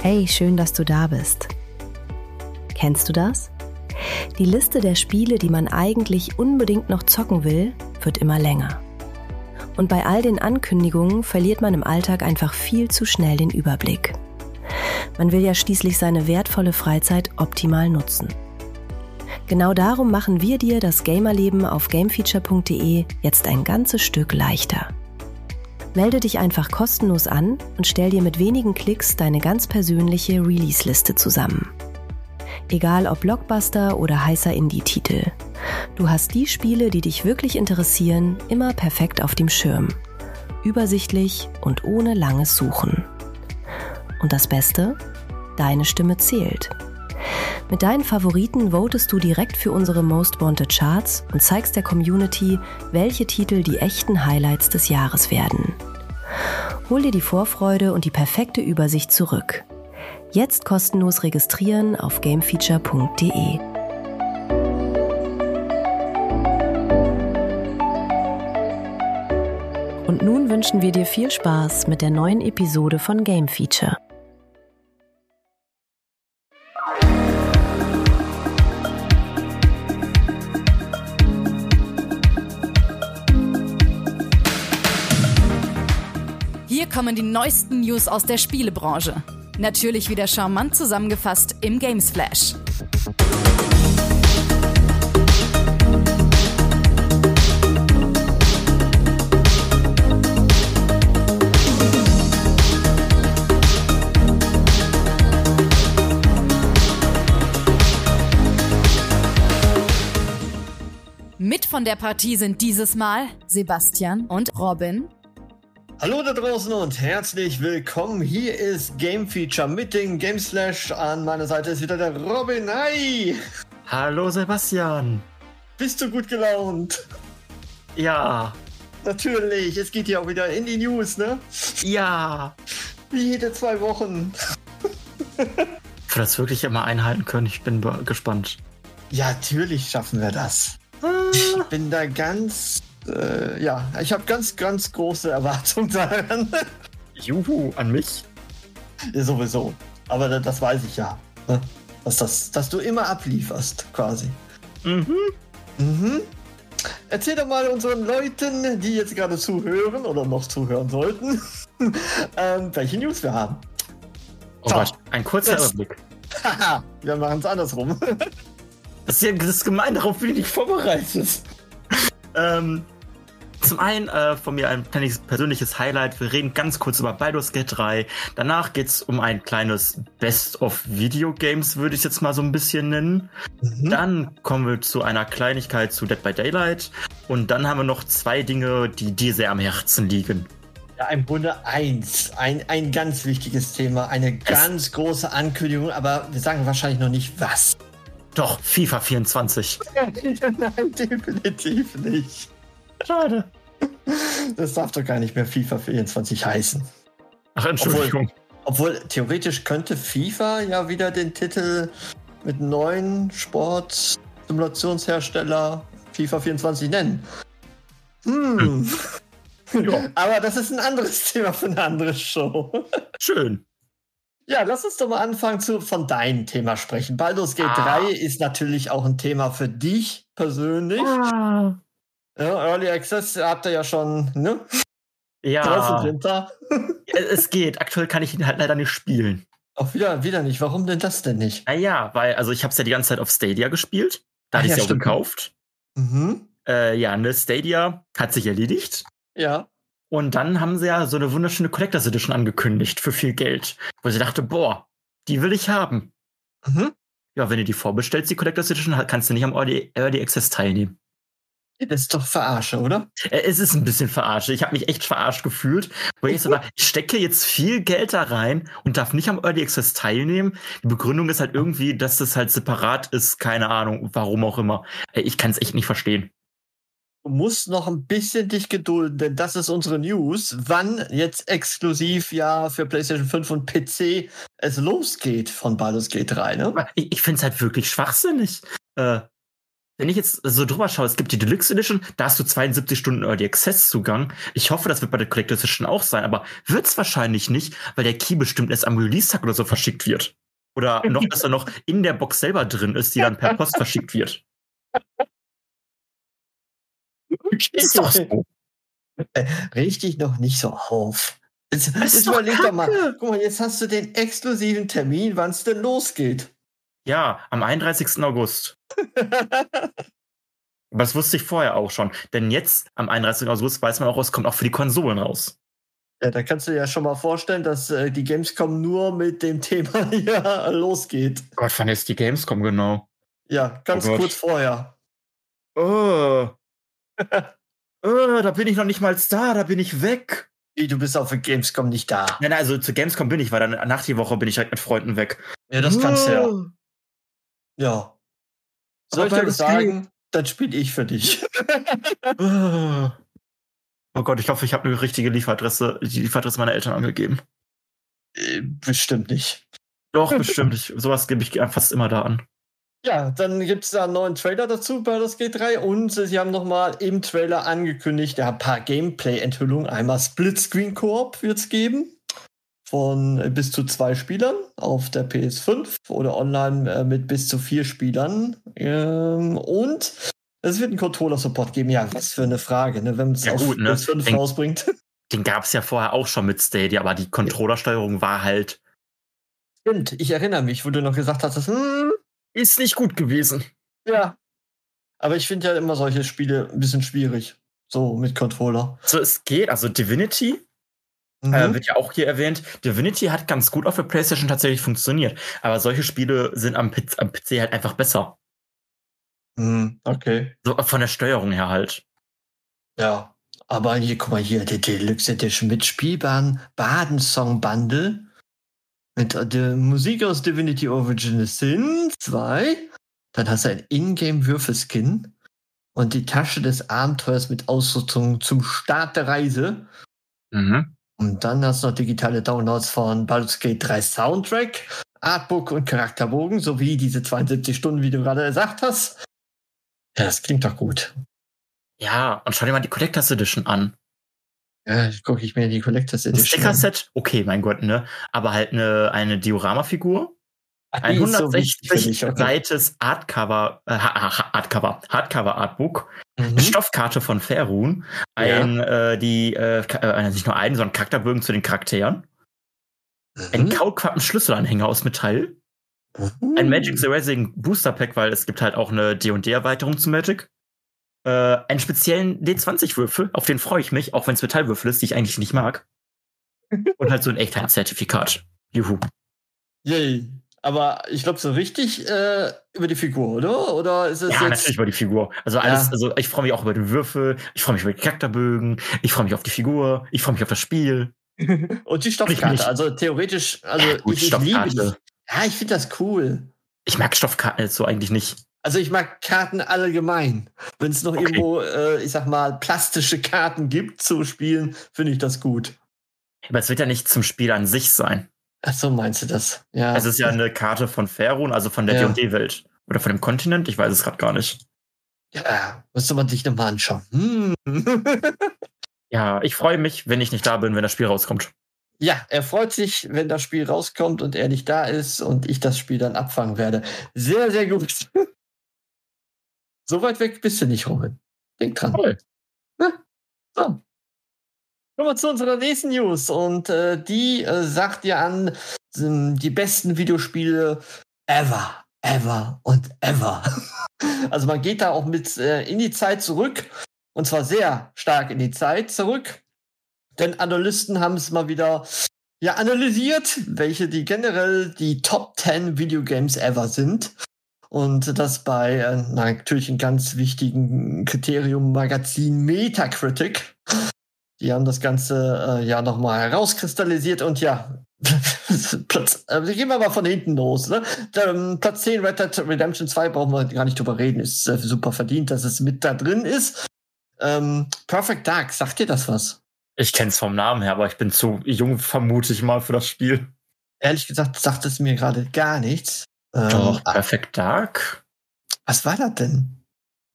Hey, schön, dass du da bist. Kennst du das? Die Liste der Spiele, die man eigentlich unbedingt noch zocken will, wird immer länger. Und bei all den Ankündigungen verliert man im Alltag einfach viel zu schnell den Überblick. Man will ja schließlich seine wertvolle Freizeit optimal nutzen. Genau darum machen wir dir das Gamerleben auf gamefeature.de jetzt ein ganzes Stück leichter. Melde dich einfach kostenlos an und stell dir mit wenigen Klicks deine ganz persönliche Release-Liste zusammen. Egal ob Blockbuster oder heißer Indie-Titel. Du hast die Spiele, die dich wirklich interessieren, immer perfekt auf dem Schirm. Übersichtlich und ohne langes Suchen. Und das Beste? Deine Stimme zählt. Mit deinen Favoriten votest du direkt für unsere Most Wanted Charts und zeigst der Community, welche Titel die echten Highlights des Jahres werden. Hol dir die Vorfreude und die perfekte Übersicht zurück. Jetzt kostenlos registrieren auf gamefeature.de. Und nun wünschen wir dir viel Spaß mit der neuen Episode von Game Feature. Hier kommen die neuesten News aus der Spielebranche. Natürlich wieder charmant zusammengefasst im Games Flash. Mit von der Partie sind dieses Mal Sebastian und Robin. Hallo da draußen und herzlich willkommen. Hier ist Game Feature mit dem Gameslash. An meiner Seite ist wieder der Robin. Hi! Hallo Sebastian. Bist du gut gelaunt? Ja. Natürlich, es geht ja auch wieder in die News, ne? Ja. Wie jede 2 Wochen. Ob wir das wirklich immer einhalten können, ich bin gespannt. Ja, natürlich schaffen wir das. Ich bin da ganz... ich habe ganz, ganz große Erwartungen daran. Juhu, an mich? Ja, sowieso. Aber das weiß ich ja. Ne? Dass du immer ablieferst, quasi. Mhm. Erzähl doch mal unseren Leuten, die jetzt gerade zuhören oder noch zuhören sollten, welche News wir haben. Oh Gott, ein kurzer Überblick. Haha, wir machen es andersrum. Das ist gemein, darauf bin ich nicht vorbereitet. Zum einen von mir ein kleines persönliches Highlight. Wir reden ganz kurz über Baldur's Gate 3. Danach geht's um ein kleines Best of Video Games, würde ich jetzt mal so ein bisschen nennen. Dann kommen wir zu einer Kleinigkeit zu Dead by Daylight. Und dann haben wir noch 2 Dinge, die dir sehr am Herzen liegen. Ja, im Grunde ein ganz wichtiges Thema. Eine ganz große Ankündigung, aber wir sagen wahrscheinlich noch nicht was. Doch, FIFA 24. Nein, definitiv nicht. Schade. Das darf doch gar nicht mehr FIFA 24 heißen. Ach, Entschuldigung. Obwohl theoretisch könnte FIFA ja wieder den Titel mit neuen Sport-Simulationshersteller FIFA 24 nennen. Ja. Aber das ist ein anderes Thema für eine andere Show. Schön. Ja, lass uns doch mal anfangen von deinem Thema sprechen. Baldur's Gate 3 ist natürlich auch ein Thema für dich persönlich. Ja, Early Access habt ihr ja schon, ne? Ja. Drauf und runter. Es geht. Aktuell kann ich ihn halt leider nicht spielen. Auch wieder nicht. Warum denn das denn nicht? Naja, weil, also ich hab's ja die ganze Zeit auf Stadia gespielt. Da hatte ich es ja auch gekauft. Ne, Stadia hat sich erledigt. Ja. Und dann haben sie ja so eine wunderschöne Collectors Edition angekündigt für viel Geld. Wo sie dachte, boah, die will ich haben. Ja, wenn du die vorbestellst, die Collectors Edition, kannst du nicht am Early Access teilnehmen. Das ist doch Verarsche, oder? Es ist ein bisschen Verarsche. Ich habe mich echt verarscht gefühlt. Wo ich so war, ich stecke jetzt viel Geld da rein und darf nicht am Early Access teilnehmen. Die Begründung ist halt irgendwie, dass das halt separat ist. Keine Ahnung, warum auch immer. Ich kann es echt nicht verstehen. Du musst noch ein bisschen dich gedulden, denn das ist unsere News. Wann jetzt exklusiv ja für PlayStation 5 und PC es losgeht von Baldur's Gate 3, ne? Ich finde es halt wirklich schwachsinnig. Wenn ich jetzt so drüber schaue, es gibt die Deluxe Edition, da hast du 72 Stunden Early Access Zugang. Ich hoffe, das wird bei der Collector's Edition auch sein, aber wird's wahrscheinlich nicht, weil der Key bestimmt erst am Release-Tag oder so verschickt wird. Oder noch besser noch in der Box selber drin ist, die dann per Post verschickt wird. Okay. Ist doch so. Richtig noch nicht so auf. Jetzt ist doch überleg doch mal, Kacke. guck mal, jetzt hast du den exklusiven Termin, wann es denn losgeht. Ja, am 31. August. Aber das wusste ich vorher auch schon. Denn jetzt, am 31. August, weiß man auch, es kommt auch für die Konsolen raus. Ja, da kannst du dir ja schon mal vorstellen, dass die Gamescom nur mit dem Thema hier losgeht. Gott, wann ist die Gamescom genau? Ja, ganz Oh Gott. kurz vorher. Da bin ich noch nicht mal da bin ich weg. Wie, du bist auf der Gamescom nicht da. Nein, also zur Gamescom bin ich, weil dann nach die Woche bin ich direkt mit Freunden weg. Ja, das kannst du ja. Ja. Soll ich Aber dir was sagen? Dann spiele ich für dich. Oh Gott, ich hoffe, ich habe eine richtige Lieferadresse, die Lieferadresse meiner Eltern angegeben. Bestimmt nicht. Doch, bestimmt. Sowas gebe ich fast immer da an. Ja, dann gibt es da einen neuen Trailer dazu bei Baldur's Gate 3 und sie haben nochmal im Trailer angekündigt, ein paar Gameplay-Enthüllungen. Einmal Split-Screen-Koop wird es geben von bis zu 2 Spielern auf der PS5 oder online mit bis zu 4 Spielern. Und es wird einen Controller-Support geben. Ja, was für eine Frage, ne? Wenn man es auf PS5 rausbringt. Den gab es ja vorher auch schon mit Stadia, aber die Controllersteuerung war halt... Stimmt, ich erinnere mich, wo du noch gesagt hast, ist nicht gut gewesen. Ja. Aber ich finde ja immer solche Spiele ein bisschen schwierig. So mit Controller. So, es geht. Also Divinity wird ja auch hier erwähnt. Divinity hat ganz gut auf der PlayStation tatsächlich funktioniert. Aber solche Spiele sind am PC halt einfach besser. Okay. So von der Steuerung her halt. Ja. Aber hier, guck mal hier, der Deluxe Edition mit spielbaren Badensong-Bundle. Mit der Musik aus Divinity Original Sin 2. Dann hast du ein Ingame-Würfelskin. Und die Tasche des Abenteuers mit Ausrüstung zum Start der Reise. Und dann hast du noch digitale Downloads von Baldur's Gate 3 Soundtrack, Artbook und Charakterbogen, sowie diese 72 Stunden, wie du gerade gesagt hast. Ja, das klingt doch gut. Ja, und schau dir mal die Collector's Edition an. Ja, gucke ich mir die Collector's Edition an. Ein Sticker-Set, okay, mein Gott, ne? Aber halt eine Diorama-Figur. Ein 160 Seites Hardcover-Artbook. Eine Stoffkarte von Faerun. Nicht nur einen, sondern Charakterbögen zu den Charakteren. Ein Kaulquappen-Schlüsselanhänger aus Metall. Ein Magic the Rising Booster Pack, weil es gibt halt auch eine D&D-Erweiterung zu Magic. Einen speziellen D20-Würfel, auf den freue ich mich, auch wenn es Metallwürfel ist, die ich eigentlich nicht mag. Und halt so ein Echtheitszertifikat. Juhu. Yay. Aber ich glaube so richtig über die Figur, oder? Oder ist es ja, natürlich über die Figur. Also alles, also ich freue mich auch über den Würfel, ich freue mich über die Charakterbögen, ich freue mich auf die Figur, ich freue mich auf das Spiel. Und die Stoffkarte, also theoretisch, also ja, gut, ich liebe die. Ja, ich finde das cool. Ich mag Stoffkarten jetzt so eigentlich nicht. Also ich mag Karten allgemein. Wenn es noch irgendwo, ich sag mal, plastische Karten gibt zu spielen, finde ich das gut. Aber es wird ja nicht zum Spiel an sich sein. Ach so, meinst du das? Ja. Es ist ja eine Karte von Faerun, also von der D&D-Welt. Oder von dem Kontinent, ich weiß es gerade gar nicht. Ja, müsste man sich nochmal anschauen. Ja, ich freue mich, wenn ich nicht da bin, wenn das Spiel rauskommt. Ja, er freut sich, wenn das Spiel rauskommt und er nicht da ist und ich das Spiel dann abfangen werde. Sehr, sehr gut. So weit weg bist du nicht, Robin. Denk dran. Toll. Ja, so. Kommen wir zu unserer nächsten News. Und die sagt dir an, die besten Videospiele ever, ever und ever. Also man geht da auch mit in die Zeit zurück. Und zwar sehr stark in die Zeit zurück. Denn Analysten haben es mal wieder analysiert, welche die generell die Top 10 Videogames ever sind. Und das bei natürlich einem ganz wichtigen Kriterium Magazin Metacritic. Die haben das Ganze nochmal herauskristallisiert und wir gehen wir mal von hinten los. Ne? Platz 10 Red Dead Redemption 2 brauchen wir gar nicht drüber reden. Ist super verdient, dass es mit da drin ist. Perfect Dark, sagt dir das was? Ich kenn's vom Namen her, aber ich bin zu jung, vermute ich mal, für das Spiel. Ehrlich gesagt sagt es mir gerade gar nichts. Doch, Perfect Dark? Was war das denn?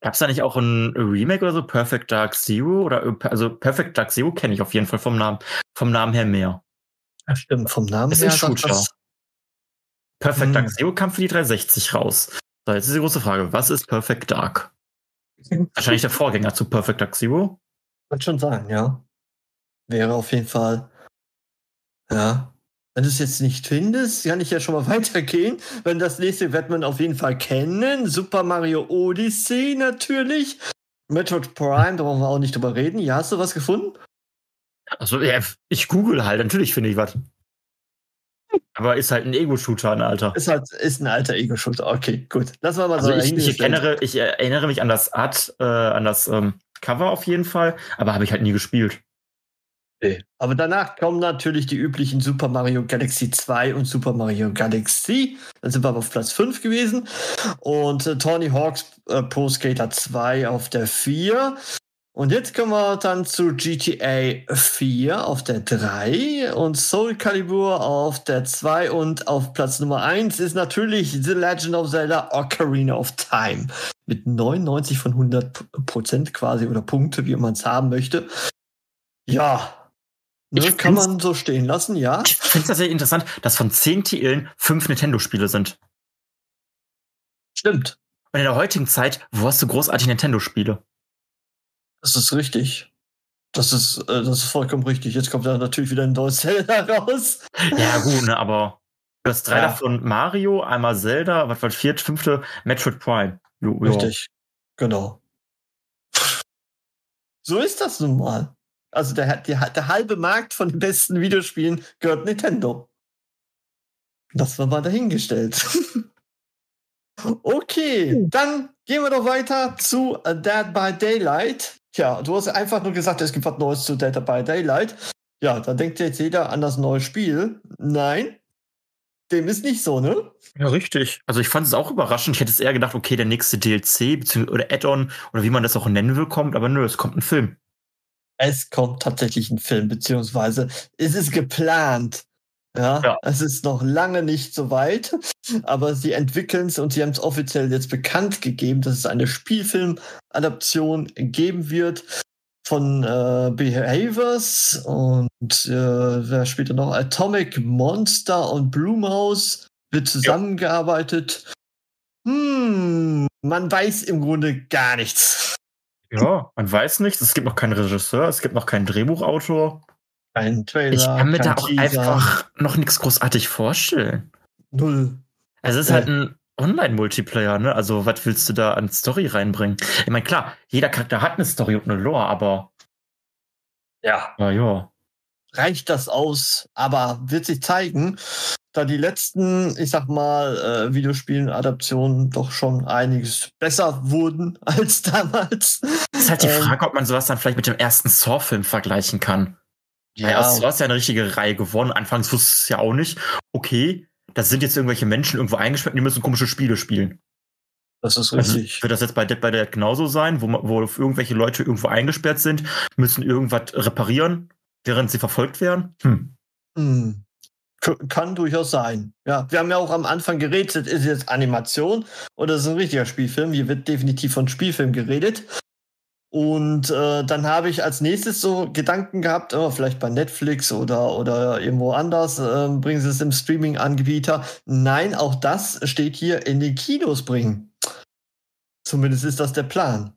Gab es da nicht auch ein Remake oder so? Perfect Dark Zero? Also Perfect Dark Zero kenne ich auf jeden Fall vom Namen her mehr. Ja, stimmt, vom Namen Ist her ein sagt Shooter. das. Perfect Dark Zero kam für die 360 raus. So, jetzt ist die große Frage, was ist Perfect Dark? Wahrscheinlich der Vorgänger zu Perfect Dark Zero. Kann schon sein, ja. Wäre auf jeden Fall. Ja. Wenn du es jetzt nicht findest, kann ich ja schon mal weitergehen. Wenn das nächste wird man auf jeden Fall kennen. Super Mario Odyssey natürlich. Metroid Prime, da brauchen wir auch nicht drüber reden. Ja, hast du was gefunden? Also, ja, ich google halt, natürlich finde ich was. Aber ist halt ein Ego-Shooter, ein Alter. Ist ein alter Ego-Shooter. Okay, gut. Lass mal Also so ich erinnere mich an das Cover auf jeden Fall, aber habe ich halt nie gespielt. Okay. Aber danach kommen natürlich die üblichen Super Mario Galaxy 2 und Super Mario Galaxy. Dann sind wir aber auf Platz 5 gewesen. Und Tony Hawk's Pro Skater 2 auf der 4. Und jetzt kommen wir dann zu GTA 4 auf der 3 und Soul Calibur auf der 2 und auf Platz Nummer 1 ist natürlich The Legend of Zelda Ocarina of Time mit 99 von 100% quasi oder Punkte, wie man es haben möchte. Ja, kann man so stehen lassen, ja. Ich finde es tatsächlich interessant, dass von 10 Titeln 5 Nintendo-Spiele sind. Stimmt. Und in der heutigen Zeit, wo hast du großartig Nintendo-Spiele? Das ist richtig. Das ist vollkommen richtig. Jetzt kommt da natürlich wieder ein neues Zelda raus. Ja, gut, ne, aber du hast 3 davon Mario, einmal Zelda, was war das 4., 5. Metroid Prime. Richtig, genau. So ist das nun mal. Also der halbe Markt von den besten Videospielen gehört Nintendo. Das war mal dahingestellt. Okay, dann gehen wir doch weiter zu Dead by Daylight. Tja, du hast einfach nur gesagt, es gibt was Neues zu Dead by Daylight. Ja, da denkt jetzt jeder an das neue Spiel. Nein, dem ist nicht so, ne? Ja, richtig. Also ich fand es auch überraschend. Ich hätte es eher gedacht, okay, der nächste DLC oder Add-on oder wie man das auch nennen will, kommt. Aber nö, es kommt ein Film. Es kommt tatsächlich ein Film, beziehungsweise es ist geplant. Ja, es ist noch lange nicht so weit, aber sie entwickeln es und sie haben es offiziell jetzt bekannt gegeben, dass es eine Spielfilm-Adaption geben wird von Behaviors und wer spielt da noch? Atomic Monster und Blumhouse wird zusammengearbeitet. Man weiß im Grunde gar nichts. Ja, man weiß nichts. Es gibt noch keinen Regisseur, es gibt noch keinen Drehbuchautor. Ein Trailer. Ich kann mir da auch einfach noch nichts großartig vorstellen. Null. Also es ist halt ein Online-Multiplayer, ne? Also was willst du da an Story reinbringen? Ich meine, klar, jeder Charakter hat eine Story und eine Lore, aber ja. Reicht das aus, aber wird sich zeigen, da die letzten, ich sag mal, Videospielen-Adaptionen doch schon einiges besser wurden als damals. Es ist halt die Frage, ob man sowas dann vielleicht mit dem ersten Saw-Film vergleichen kann. Ja, Saw ist ja eine richtige Reihe geworden. Anfangs wusste es ja auch nicht. Okay, das sind jetzt irgendwelche Menschen irgendwo eingesperrt und die müssen komische Spiele spielen. Das ist richtig. Also, wird das jetzt bei Dead by Daylight genauso sein, wo irgendwelche Leute irgendwo eingesperrt sind, müssen irgendwas reparieren, während sie verfolgt werden? Kann durchaus sein. Ja, wir haben ja auch am Anfang geredet, ist es jetzt Animation oder ist es ein richtiger Spielfilm? Hier wird definitiv von Spielfilm geredet. Und dann habe ich als nächstes so Gedanken gehabt, vielleicht bei Netflix oder irgendwo anders, bringen sie es im Streaming-Anbieter. Nein, auch das steht hier in den Kinos bringen. Zumindest ist das der Plan.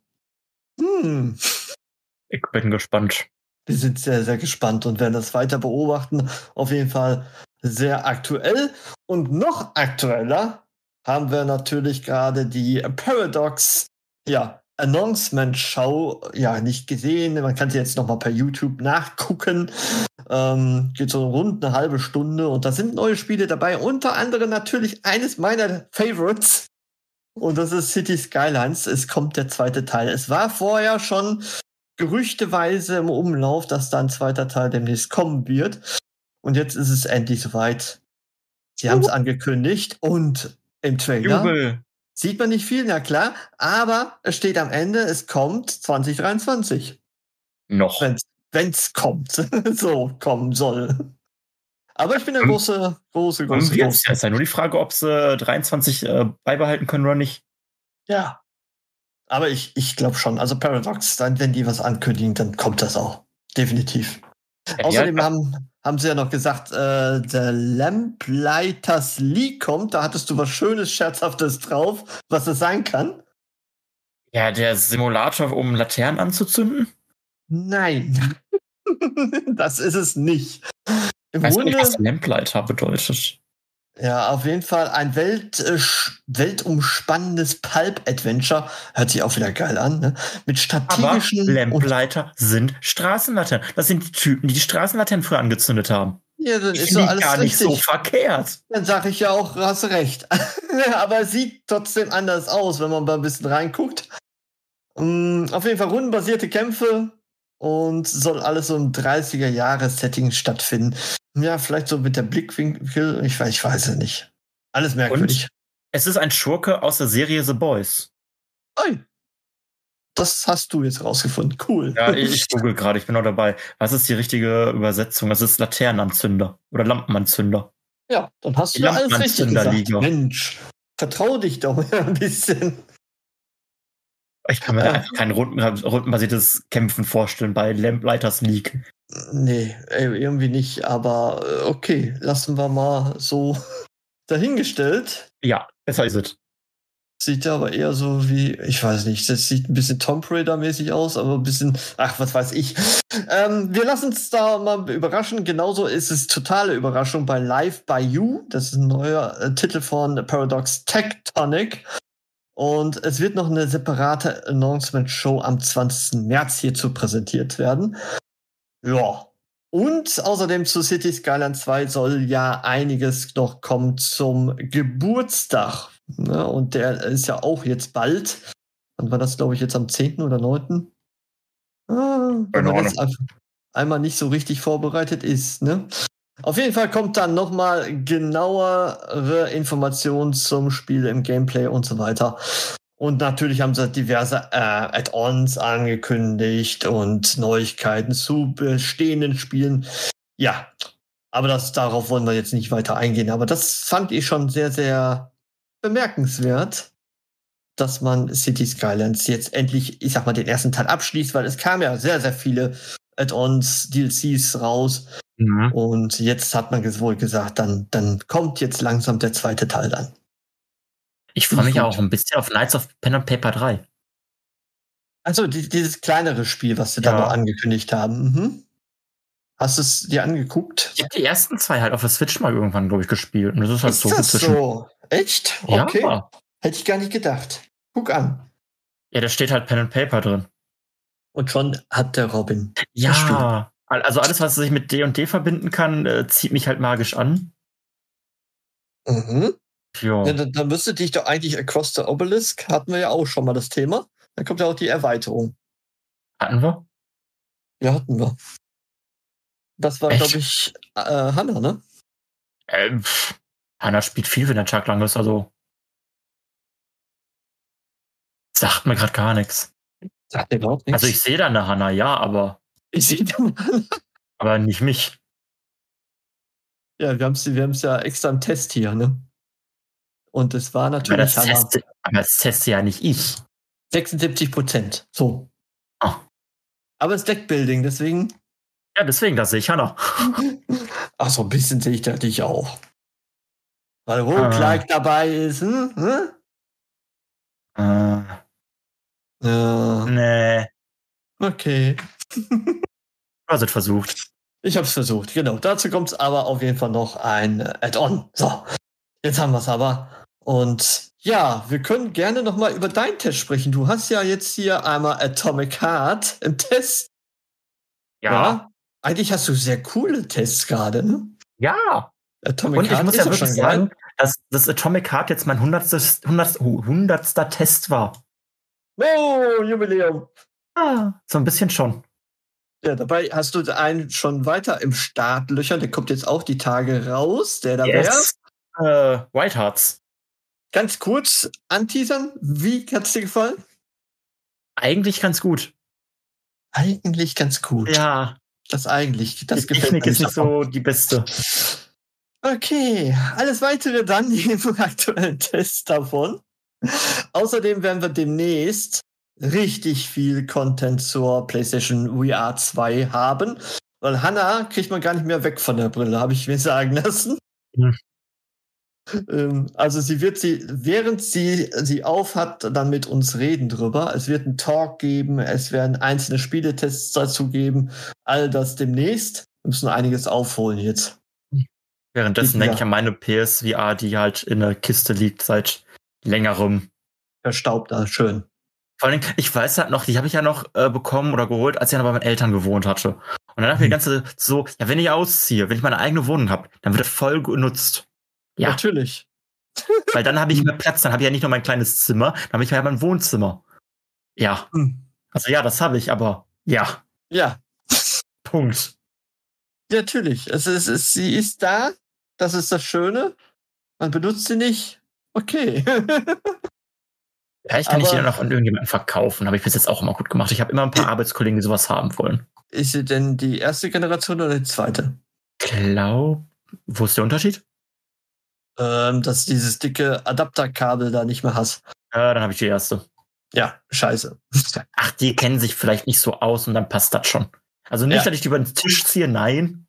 Ich bin gespannt. Wir sind sehr, sehr gespannt und werden das weiter beobachten. Auf jeden Fall sehr aktuell. Und noch aktueller haben wir natürlich gerade die Paradox, Announcement-Show nicht gesehen. Man kann sie jetzt noch mal per YouTube nachgucken. Geht so rund eine halbe Stunde und da sind neue Spiele dabei. Unter anderem natürlich eines meiner Favorites. Und das ist City Skylines. Es kommt der zweite Teil. Es war vorher schon gerüchteweise im Umlauf, dass da ein zweiter Teil demnächst kommen wird. Und jetzt ist es endlich soweit. Sie haben es angekündigt und im Trailer sieht man nicht viel, na klar, aber es steht am Ende, es kommt 2023. Noch. Wenn's kommt, so kommen soll. Aber ich bin der große. Jetzt ist ja nur die Frage, ob sie 23 beibehalten können oder nicht. Ja. Aber ich glaube schon. Also Paradox, dann, wenn die was ankündigen, dann kommt das auch. Definitiv. Ja, Außerdem haben sie ja noch gesagt, der Lamplighters League kommt. Da hattest du was Schönes, Scherzhaftes drauf, was es sein kann. Ja, der Simulator, um Laternen anzuzünden? Nein. Das ist es nicht. Im Weißt du Grunde, nicht, was Lamplighter bedeutet? ja, auf jeden Fall ein weltumspannendes Pulp-Adventure. Hört sich auch wieder geil an, ne? Mit Aber strategischen Lamplighter sind Straßenlaternen. Das sind die Typen, die Straßenlaternen früher angezündet haben. Ja, dann ist Ist so alles gar nicht richtig. so verkehrt. Dann sage ich ja auch, hast recht. Aber es sieht trotzdem anders aus, wenn man mal ein bisschen reinguckt. Auf jeden Fall rundenbasierte Kämpfe und soll alles so im 30er-Jahre-Setting stattfinden. Ja, vielleicht so mit der Blickwinkel, ich weiß es nicht. Alles merkwürdig. Und es ist ein Schurke aus der Serie The Boys. Oi. Das hast du jetzt rausgefunden. Cool. Ja, ich google gerade, ich bin noch dabei. Was ist die richtige Übersetzung? Das ist Laternenanzünder oder Lampenanzünder. Ja, dann hast Die du alles richtig gesagt. Lampenanzünderliga. Mensch, vertrau dich doch ein bisschen. Ich kann mir einfach kein rundenbasiertes Kämpfen vorstellen bei Lamplighters League. Nee, irgendwie nicht, aber okay, lassen wir mal so dahingestellt. Ja, besser ist es. Sieht aber eher so wie, ich weiß nicht, das sieht ein bisschen Tomb Raider-mäßig aus, aber ein bisschen, ach, was weiß ich. Wir lassen uns da mal überraschen. Genauso ist es totale Überraschung bei Live by You. Das ist ein neuer Titel von Paradox Tectonic. Und es wird noch eine separate Announcement-Show am 20. März hierzu präsentiert werden. Ja. Und außerdem zu City Skyline 2 soll ja einiges noch kommen zum Geburtstag. Ne? Und der ist ja auch jetzt bald. Wann war das, glaube ich, jetzt am 10. oder 9.? Wenn man jetzt einmal nicht so richtig vorbereitet ist. Ne? Auf jeden Fall kommt dann nochmal genauere Informationen zum Spiel im Gameplay und so weiter. Und natürlich haben sie diverse Add-ons angekündigt und Neuigkeiten zu bestehenden Spielen. Ja, aber darauf wollen wir jetzt nicht weiter eingehen. Aber das fand ich schon sehr, sehr bemerkenswert, dass man City Skylines jetzt endlich, ich sag mal, den ersten Teil abschließt, weil es kamen ja sehr, sehr viele Add-ons, DLCs raus. Mhm. Und jetzt hat man wohl gesagt, dann kommt jetzt langsam der zweite Teil dann. Ich freue mich auch ein bisschen auf Knights of Pen and Paper 3. Also dieses kleinere Spiel, was sie da noch angekündigt haben. Mhm. Hast du es dir angeguckt? Ich habe die ersten 2 halt auf der Switch mal irgendwann, glaube ich, gespielt. Und das ist halt so das so? Echt? Okay. Ja. Hätte ich gar nicht gedacht. Guck an. Ja, da steht halt Pen and Paper drin. Und schon hat der Robin gespielt. Also alles, was sich mit D&D verbinden kann, zieht mich halt magisch an. Mhm. Ja, dann müsste dich doch eigentlich Across the Obelisk, hatten wir ja auch schon mal das Thema. Da kommt ja auch die Erweiterung. Hatten wir? Ja, hatten wir. Das war, glaube ich, Hannah, ne? Hannah spielt viel, wenn der Tag lang ist, also sagt mir gerade gar nichts. Sagt mir überhaupt nichts. Also ich sehe da eine Hannah, ja, aber ich sehe da eine Hannah. Aber nicht mich. Ja, wir haben's ja extra im Test hier, ne? Und es war natürlich Hannah. Aber das teste ja nicht ich. 76%. So. Oh. Aber es ist Deckbuilding, deswegen. Ja, deswegen, da sehe ich Hannah. Ach, so ein bisschen sehe ich da dich auch. Weil Roguelike dabei ist, Nee. Okay. Du hast es versucht. Ich habe es versucht, genau. Dazu kommt es aber auf jeden Fall noch ein Add-on. So, jetzt haben wir es aber. Und ja, wir können gerne noch mal über deinen Test sprechen. Du hast ja jetzt hier einmal Atomic Heart im Test. Ja. Eigentlich hast du sehr coole Tests gerade, ne? Ja. Atomic Heart, ich muss ja wirklich sagen, dass das Atomic Heart jetzt mein 100. Test war. Oh, Jubiläum. So ein bisschen schon. Ja, dabei hast du einen schon weiter im Startlöchern. Der kommt jetzt auch die Tage raus. Der da wäre. White Hearts. Ganz kurz anteasern. Wie hat's dir gefallen? Eigentlich ganz gut. Eigentlich ganz gut. Ja. Das gefällt mir. Die Technik ist nicht so die beste. Okay, alles weitere dann im aktuellen Test davon. Außerdem werden wir demnächst richtig viel Content zur PlayStation VR 2 haben. Weil Hannah kriegt man gar nicht mehr weg von der Brille, habe ich mir sagen lassen. Hm. Also sie wird während sie auf hat, dann mit uns reden drüber. Es wird einen Talk geben, es werden einzelne Spieletests dazu geben. All das demnächst. Wir müssen einiges aufholen jetzt. Währenddessen denke ich an meine PSVR, die halt in der Kiste liegt seit längerem. Verstaubt da, schön. Vor allem, ich weiß halt noch, die habe ich ja noch bekommen oder geholt, als ich noch bei meinen Eltern gewohnt hatte. Und dann dachte ich die ganze Zeit so, ja, wenn ich ausziehe, wenn ich meine eigene Wohnung habe, dann wird das voll genutzt. Ja. Natürlich. Weil dann habe ich mehr Platz, dann habe ich ja nicht nur mein kleines Zimmer, dann habe ich ja mein Wohnzimmer. Ja. Also ja, das habe ich, aber ja. Ja. Punkt. Ja, natürlich. Sie ist da. Das ist das Schöne. Man benutzt sie nicht. Okay. Vielleicht kann ich die dann noch an irgendjemanden verkaufen. Habe ich bis jetzt auch immer gut gemacht. Ich habe immer ein paar Arbeitskollegen, die sowas haben wollen. Ist sie denn die erste Generation oder die zweite? Wo ist der Unterschied? Dass du dieses dicke Adapterkabel da nicht mehr hast. Dann habe ich die erste. Ja, scheiße. Ach, die kennen sich vielleicht nicht so aus und dann passt das schon. Also nicht, dass ich die über den Tisch ziehe, nein.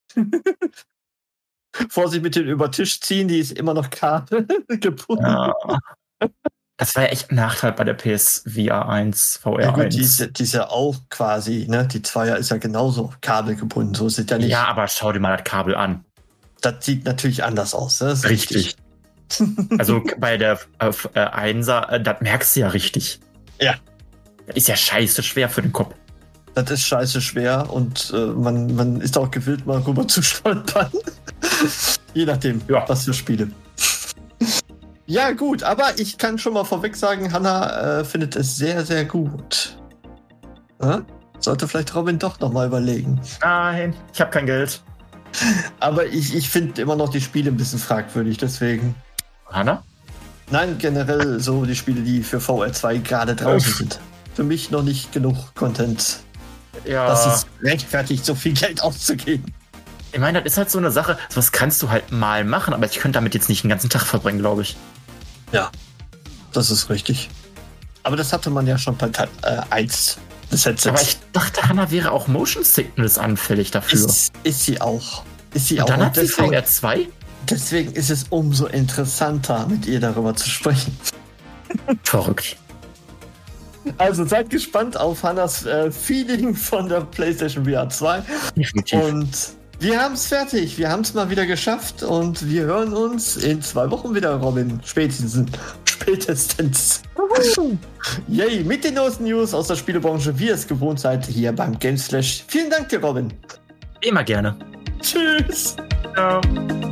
Vorsicht mit dem über den Tisch ziehen, die ist immer noch Kabel gebunden. Ja. Das war ja echt ein Nachteil bei der PSVR 1, VR 1. Ja gut, die ist ja auch quasi, ne? Die Zweier ist ja genauso kabelgebunden, so ist es ja nicht. Ja, aber schau dir mal das Kabel an. Das sieht natürlich anders aus. Das ist richtig. Also bei der 1er, das merkst du ja richtig. Ja. Das ist ja scheiße schwer für den Kopf. Das ist scheiße schwer und man ist auch gewillt, mal rüber zu stolpern. Je nachdem, was für Spiele. Ja, gut, aber ich kann schon mal vorweg sagen, Hannah findet es sehr, sehr gut. Sollte vielleicht Robin doch noch mal überlegen. Nein, ich habe kein Geld. Aber ich finde immer noch die Spiele ein bisschen fragwürdig, deswegen. Hannah? Nein, generell so die Spiele, die für VR 2 gerade draußen sind. Für mich noch nicht genug Content. Ja. Das ist rechtfertigt, so viel Geld auszugeben. Ich meine, das ist halt so eine Sache, sowas kannst du halt mal machen, aber ich könnte damit jetzt nicht den ganzen Tag verbringen, glaube ich. Ja, das ist richtig. Aber das hatte man ja schon bei Teil 1 des Headsets. Aber ich dachte, Hannah wäre auch Motion Sickness anfällig dafür. Ist sie auch. Und dann hat sie VR 2? Deswegen ist es umso interessanter, mit ihr darüber zu sprechen. Verrückt. Also seid gespannt auf Hannahs Feeling von der PlayStation VR 2. Definitiv. Und wir haben es fertig. Wir haben es mal wieder geschafft. Und wir hören uns in 2 Wochen wieder, Robin. Spätestens. Yay, mit den neuesten News aus der Spielebranche, wie ihr es gewohnt seid, hier beim Gamesflash. Vielen Dank dir, Robin. Immer gerne. Tschüss. Ciao.